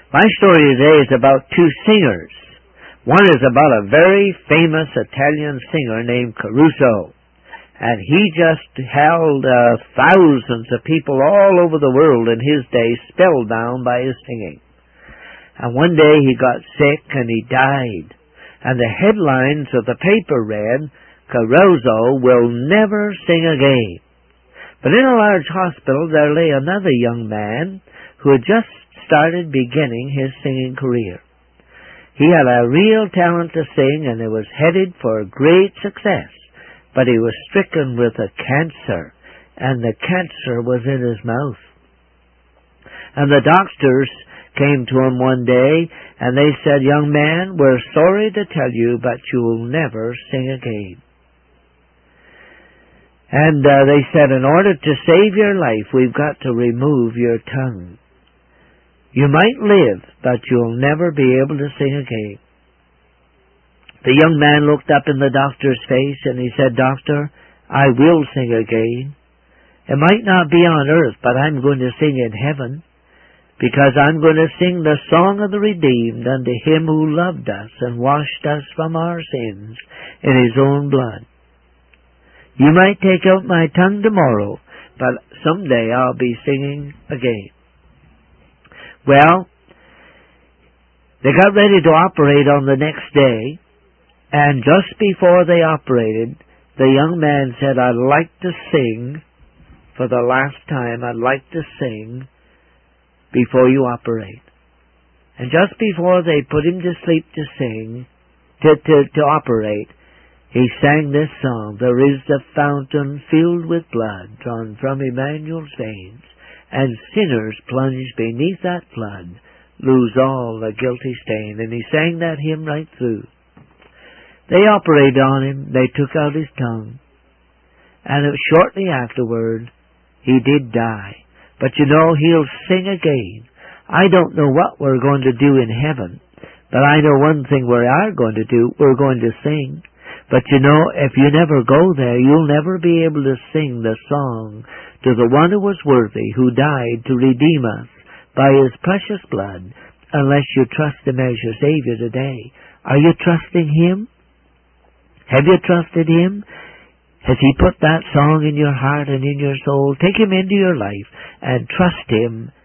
My story today is about two singers. One is about a very famous Italian singer named Caruso. And he just held thousands of people all over the world in his day spellbound by his singing. And one day he got sick and he died. And the headlines of the paper read, Caruso will never sing again. But in a large hospital there lay another young man who had just started beginning his singing career. He had a real talent to sing and he was headed for great success. But he was stricken with a cancer, and the cancer was in his mouth. And the doctors came to him one day, and they said, Young man, we're sorry to tell you, but you will never sing again. And they said, in order to save your life, we've got to remove your tongue. You might live, but you'll never be able to sing again. The young man looked up in the doctor's face and he said, Doctor, I will sing again. It might not be on earth, but I'm going to sing in heaven, because I'm going to sing the song of the redeemed unto him who loved us and washed us from our sins in his own blood. You might take out my tongue tomorrow, but someday I'll be singing again. Well, they got ready to operate on the next day. And just before they operated, the young man said, I'd like to sing for the last time. I'd like to sing before you operate. And just before they put him to sleep to sing, to operate, he sang this song, There is a fountain filled with blood drawn from Emmanuel's veins, and sinners plunged beneath that flood lose all the guilty stain. And he sang that hymn right through. They operated on him, they took out his tongue, and shortly afterward, he did die. But you know, he'll sing again. I don't know what we're going to do in heaven, but I know one thing we are going to do, we're going to sing. But you know, if you never go there, you'll never be able to sing the song to the one who was worthy, who died to redeem us by his precious blood, unless you trust him as your Savior today. Are you trusting him? Have you trusted him? Has he put that song in your heart and in your soul? Take him into your life and trust him